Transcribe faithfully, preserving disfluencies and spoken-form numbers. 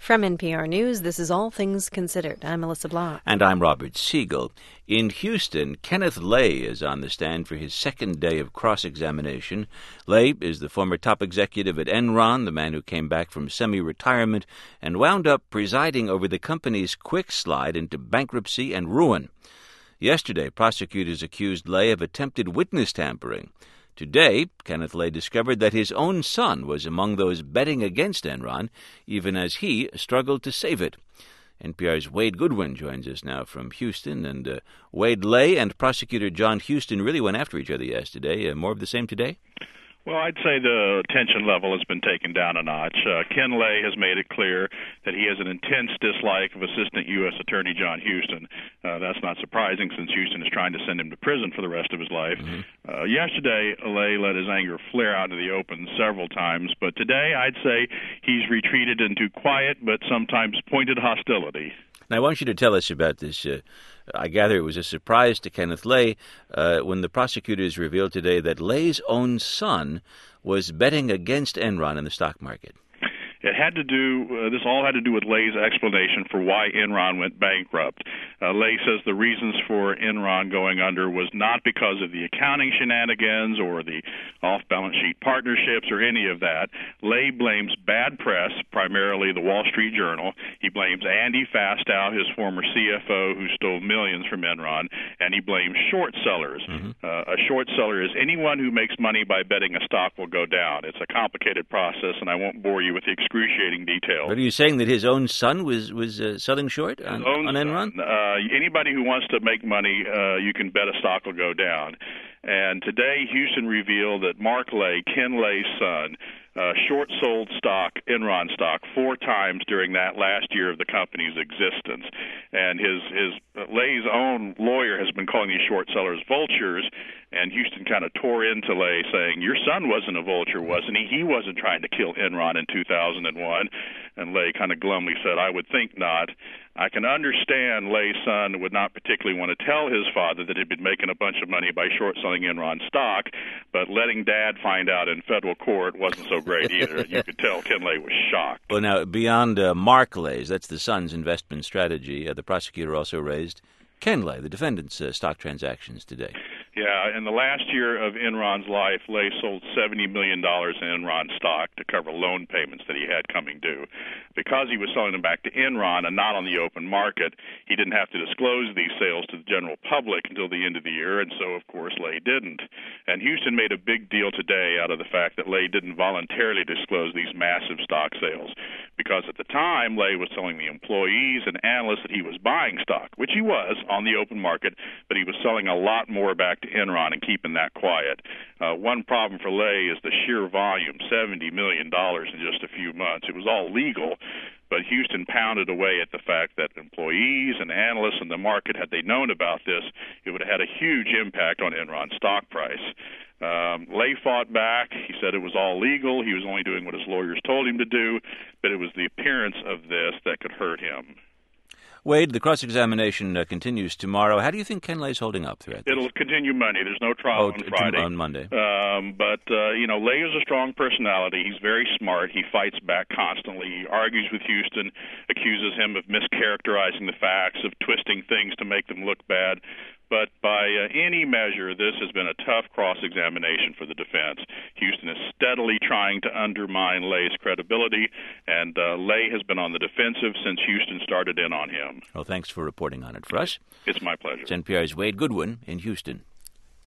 From N P R News, this is All Things Considered. I'm Melissa Blanc. And I'm Robert Siegel. In Houston, Kenneth Lay is on the stand for his second day of cross-examination. Lay is the former top executive at Enron, the man who came back from semi-retirement and wound up presiding over the company's quick slide into bankruptcy and ruin. Yesterday, prosecutors accused Lay of attempted witness tampering. Today, Kenneth Lay discovered that his own son was among those betting against Enron, even as he struggled to save it. N P R's Wade Goodwin joins us now from Houston. And uh, Wade, Lay and prosecutor John Houston really went after each other yesterday. Uh, more of the same today? Well, I'd say the tension level has been taken down a notch. Uh, Ken Lay has made it clear that he has an intense dislike of Assistant U S Attorney John Houston. Uh, that's not surprising since Houston is trying to send him to prison for the rest of his life. Mm-hmm. Uh, yesterday, Lay let his anger flare out into the open several times, but today I'd say he's retreated into quiet but sometimes pointed hostility. Now, I want you to tell us about this. Uh, I gather it was a surprise to Kenneth Lay uh, when the prosecutors revealed today that Lay's own son was betting against Enron in the stock market. It had to do, uh, this all had to do with Lay's explanation for why Enron went bankrupt. Uh, Lay says the reasons for Enron going under was not because of the accounting shenanigans or the off-balance sheet partnerships or any of that. Lay blames bad press, primarily the Wall Street Journal. He blames Andy Fastow, his former C F O, who stole millions from Enron, and he blames short sellers. Mm-hmm. Uh, a short seller is anyone who makes money by betting a stock will go down. It's a complicated process, and I won't bore you with the excruciating details. But are you saying that his own son was was uh, selling short on, on Enron? Uh, anybody who wants to make money, uh, you can bet a stock will go down. And today, Houston revealed that Mark Lay, Ken Lay's son, uh, short-sold stock, Enron stock, four times during that last year of the company's existence. And his, his uh, Lay's own lawyer has been calling these short sellers vultures, and Houston kind of tore into Lay saying, your son wasn't a vulture, wasn't he? He wasn't trying to kill Enron in two thousand one. And Lay kind of glumly said, I would think not. I can understand Lay's son would not particularly want to tell his father that he'd been making a bunch of money by short-selling Enron stock, but letting Dad find out in federal court wasn't so great either. You could tell Ken Lay was shocked. Well, now, beyond uh, Mark Lay's, that's the son's investment strategy, uh, the prosecutor also raised Ken Lay, the defendant's uh, stock transactions today. Yeah, in the last year of Enron's life, Lay sold seventy million dollars in Enron stock to cover loan payments that he had coming due. Because he was selling them back to Enron and not on the open market, he didn't have to disclose these sales to the general public until the end of the year, and so, of course, Lay didn't. And Houston made a big deal today out of the fact that Lay didn't voluntarily disclose these massive stock sales, because at the time, Lay was telling the employees and analysts that he was buying stock, which he was on the open market, but he was selling a lot more back to Enron and keeping that quiet. Uh, one problem for Lay is the sheer volume, seventy million dollars in just a few months. It was all legal, but Houston pounded away at the fact that employees and analysts in the market, had they known about this, it would have had a huge impact on Enron's stock price. Um, Lay fought back. He said it was all legal. He was only doing what his lawyers told him to do, but it was the appearance of this that could hurt him. Wade, the cross-examination uh, continues tomorrow. How do you think Ken Lay's holding up throughout this? It'll continue Monday. There's no trial oh, on t- Friday. on Monday. Um, but, uh, you know, Lay is a strong personality. He's very smart. He fights back constantly. He argues with Houston, accuses him of mischaracterizing the facts, of twisting things to make them look bad. But by uh, any measure, this has been a tough cross-examination for the defense. Houston is steadily trying to undermine Lay's credibility, and uh, Lay has been on the defensive since Houston started in on him. Well, thanks for reporting on it for us. It's my pleasure. It's N P R's Wade Goodwin in Houston.